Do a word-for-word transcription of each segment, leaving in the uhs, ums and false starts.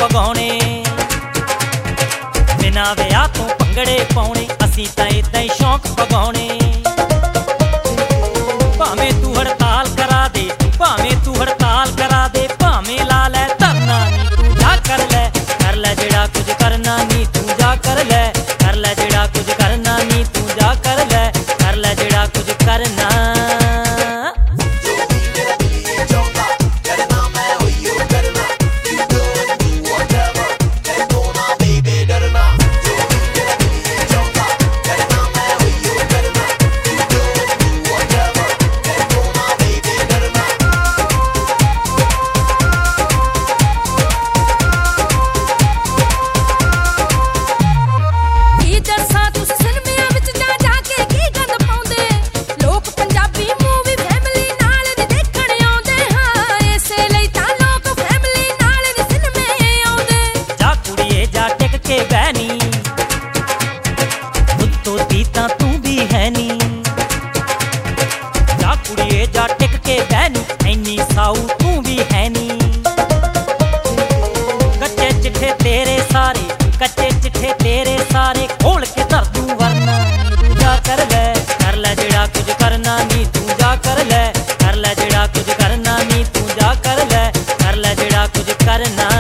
पगाने। बिना विआह तो भंगड़े पाउणे असीं तां इदां ही शौक पगाने। भावें तू हड़ताल करा दे, भावें तू हड़ताल करा दे, भावें ला लै धरना नी तू जा कर लै, कर लै जेड़ा कुछ करना नी तू जा कर लै, कर लै जेड़ा कुछ करना नी तू जा कर लै, कर लै जेड़ा कुछ करना। तू भी है नी कच्चे चिट्ठे तेरे सारे, कच्चे चिट्ठे तेरे सारे खोल के धर दूं वरना तू जा कर लै, कर लै जेड़ा कुछ करना नी तू जा कर लै, कर लै जेड़ा कुछ करना नी तू जा कर लै, कर लै जेड़ा कुछ करना।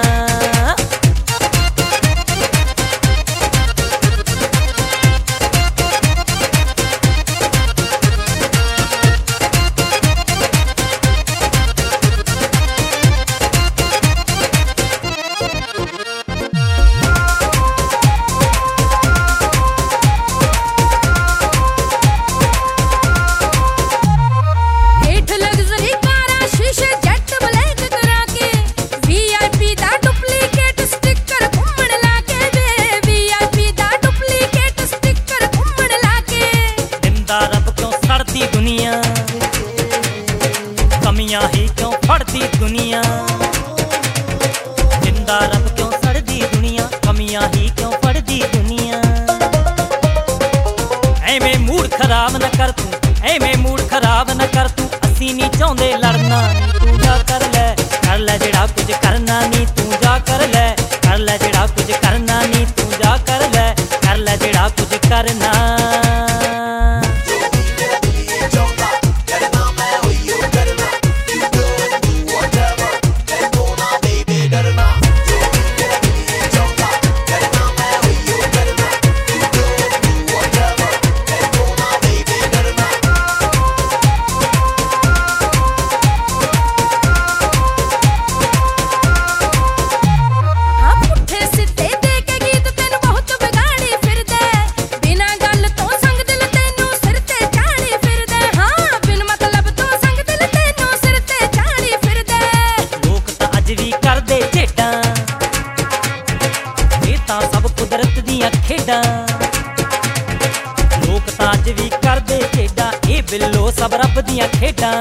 रब क्यों सड़ती दुनिया, कमियां ही क्यों फड़ती दुनिया, जिंदा रब क्यों सड़ती दुनिया, कमियां ही क्यों फड़ती दुनिया। एवें मूड खराब न कर तू, एवें मूड खराब न कर तू, असीं नहीं चाहुंदे लड़ना नी तू जा कर लै, कर लै जेड़ा कुछ करना नी तू जा कर लै, कर लै जेड़ा कुछ करना नी तू जा कर लै, कर लै जेड़ा कुछ करना। सब कुदरत दियां खेडां लोक तां अज भी करदे खेडां, ए बिल्लो सब रब दियां खेडां।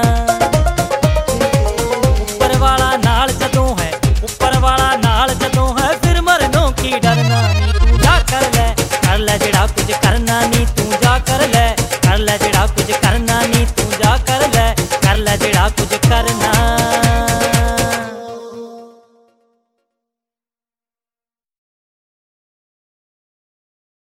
ऊपर वाला नाल जदों है, ऊपर वाला नाल जदों है, फिर मरनों की डरना नी तू जा कर लै, कर लै जेड़ा कुछ करना नी तू जा कर लै, कर लै जेड़ा कुछ करना नी तू जा कर लै, कर लै जेड़ा कुछ करना।